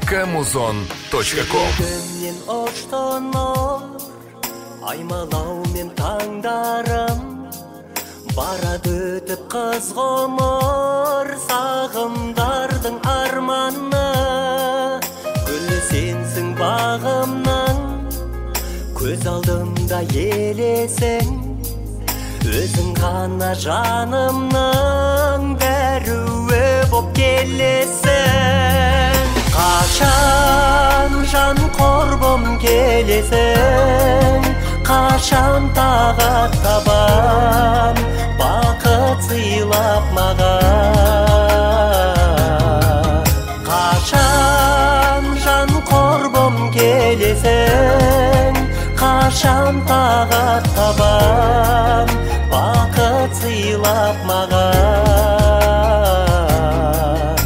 kmuzon.com. Жүрегімнен оштонор аймалау мен таңдарым, барады өтіп қыз ғұмыр сағымдардың арманы. Гүлі сенсің бағымның, көз алдымда елесің, өзің ғана жанымның бәрі боп келесің. Қашан жан құрбым келесің, қашан тағат табан бақыт сыйлап маған. Қашан жан құрбым келесің, қашан тағат табан бақыт сыйлап маған.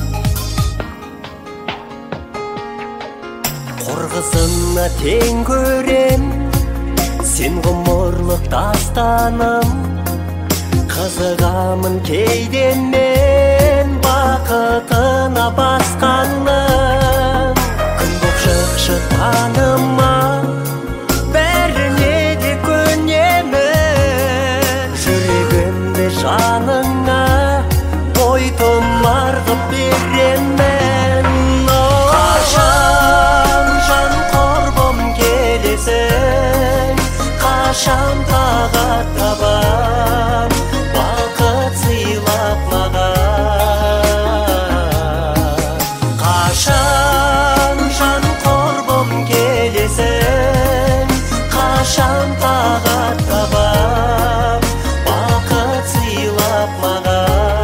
Қорғызына тең көрем, сен ғұмырлық дастаным, қызығамын кейден мен бақытына басқаным. Күн боп шықшы таныма, бәріне де көнемін, жүрегімді жаныңа бойтұмар қып беремін. Қашан жан құрбым келесің, қашан тағат табан бақыт сыйлап маған. Қашан жан құрбым келесің, қашан тағат табан бақыт сыйлап маған.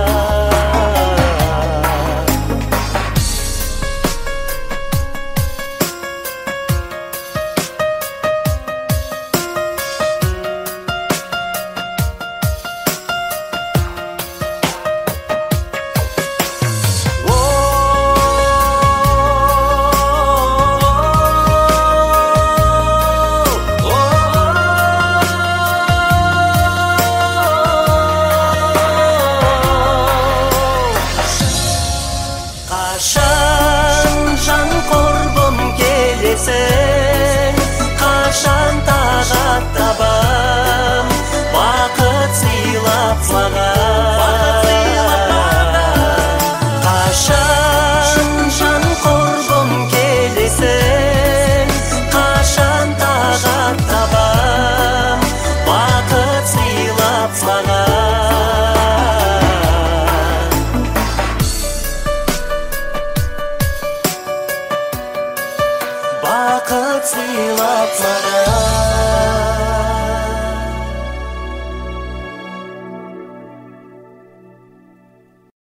Қашан жан құрбым келесің, қашан тағат табам бақыт сыйлап маған. Қашан жан құрбым келесің, қашан тағат табам бақыт сыйлап маған. Бақыт сыйлап маған.